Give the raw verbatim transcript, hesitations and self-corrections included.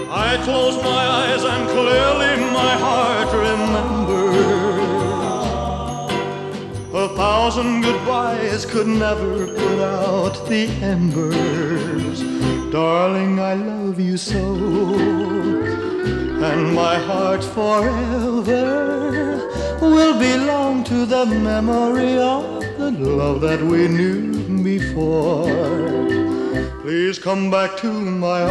I close my eyes and clearly my heart remembers. A thousand goodbyes could never put out the embers. Darling, I love you so, and my heart forever will belong to the memory of the love that we knew before. Please come back to my